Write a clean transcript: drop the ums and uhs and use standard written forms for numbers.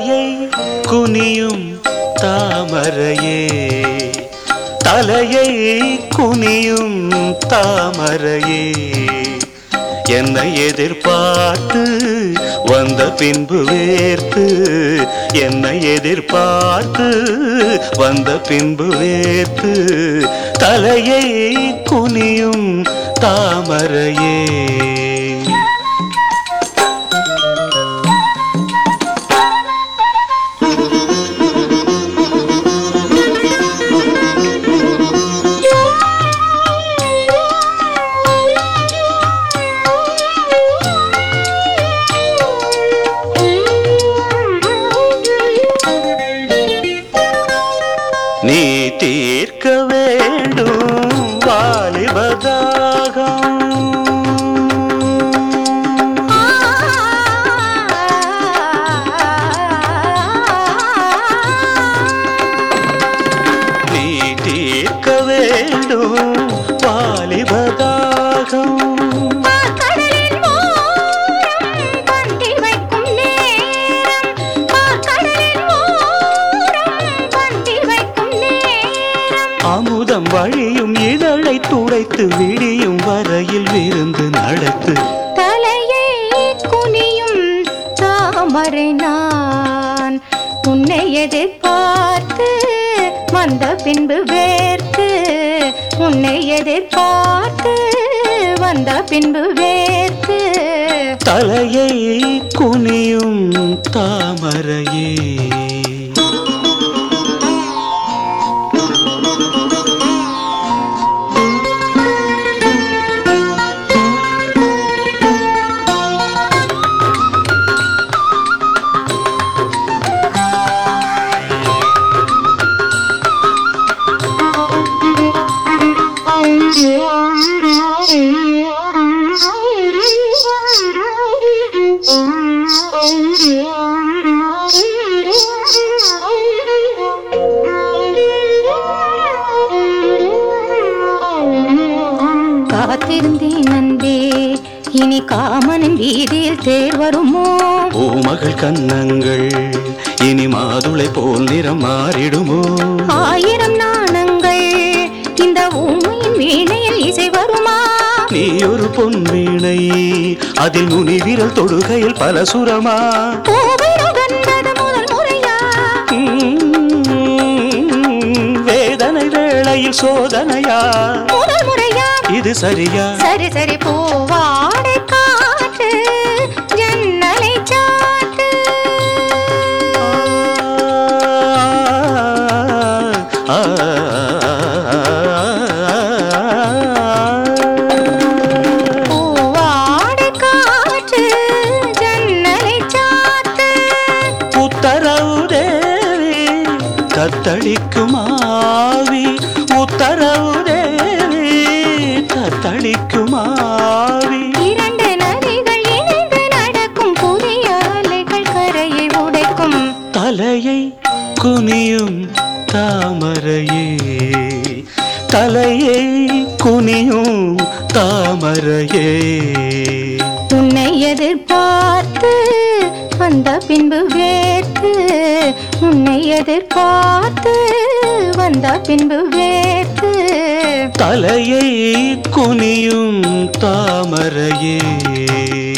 தலையை குனியும் தாமரையே, தலையை குனியும் தாமரையே, என்னை எதிர்பார்த்து வந்த பின்பு வேர்த்து, என்னை எதிர்பார்த்து வந்த பின்பு வேர்த்து, தலையை குனியும் தாமரையே. நீ தீர்க்க வேண்டும் வாலிபதாகம், நீ தீர்க்க வேண்டும் வாலிபதாகம். அமுதம் வழியும் இதழை துடைத்து விடியும் வரையில் விருந்து நடத்து. தலையை குனியும் தாமரை நான் உன்னை எதிர்பார்த்து வந்த பின்பு வேர்த்து, உன்னை எதிர்பார்த்து வந்த பின்பு வேர்த்து, தலையை குனியும் தாமரையே. காத்திருந்தேன் அன்பே, இனி காமனின் வீதியில் தேர் வருமோ? பூமகள் கன்னங்கள் இனி மாதுளை போல் நிறம் மாறிடுமோ? ஆயிரம் நாணங்கள் இந்த ஊமையின் வீணையில் இசை வருமா? நீ ஒரு பொன் வீணை, அதில் நுனி விரல் தொடுகையில் பல சுரமா? முதல் முறையா? வேதனை வேளையில் சோதனையா? முதல் முறையா? இது சரியா? சரி சரி, பூவாடை காற்று ஜன்னலை சாட்டு. பூவாடை காற்று ஜன்னலை சாட்டு. உத்தரவு தேவி தத்தளிக்கும் ஆவி, உத்தரவு தேவி தத்தளிக்கும் ஆவி. இரண்டு நதிகள் இணைந்து நடக்கும் புதிய அலைகள் கரையை உடைக்கும். தலையை குனியும் தாமரையே, தலையை குனியும் தாமரையே. உன்னை எதிர்பார்த்து வந்த பின்பு வேர்த்து, உன்னை எதிர்பார்த்து வந்த பின்பு வேர்த்து, தலையை குனியும் தாமரையே.